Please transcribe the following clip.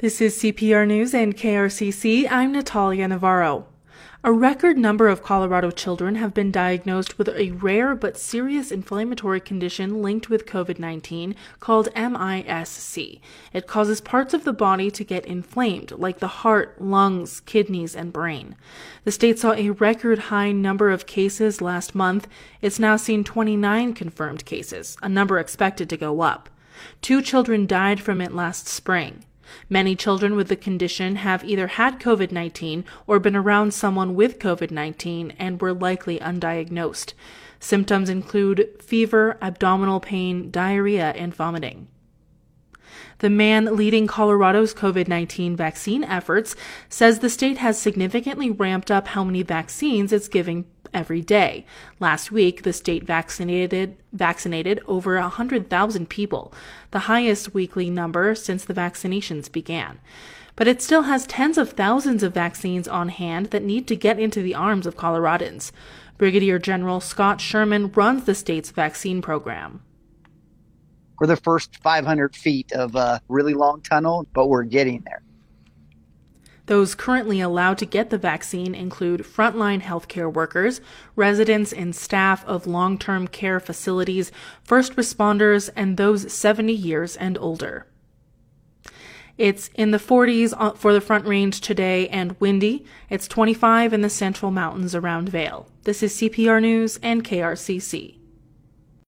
This is CPR News and KRCC. I'm Natalia Navarro. A record number of Colorado children have been diagnosed with a rare but serious inflammatory condition linked with COVID-19 called MIS-C. It causes parts of the body to get inflamed, like the heart, lungs, kidneys, and brain. The state saw a record high number of cases last month. It's now seen 29 confirmed cases, a number expected to go up. 2 children died from it last spring. Many children with the condition have either had COVID-19 or been around someone with COVID-19 and were likely undiagnosed. Symptoms include fever, abdominal pain, diarrhea, and vomiting. The man leading Colorado's COVID-19 vaccine efforts says the state has significantly ramped up how many vaccines it's giving every day. Last week, the state vaccinated over 100,000 people, the highest weekly number since the vaccinations began. But it still has tens of thousands of vaccines on hand that need to get into the arms of Coloradans. Brigadier General Scott Sherman runs the state's vaccine program. We're the first 500 feet of a really long tunnel, but we're getting there. Those currently allowed to get the vaccine include frontline healthcare workers, residents and staff of long-term care facilities, first responders, and those 70 years and older. It's in the 40s for the Front Range today and windy. It's 25 in the Central Mountains around Vail. This is CPR News and KRCC.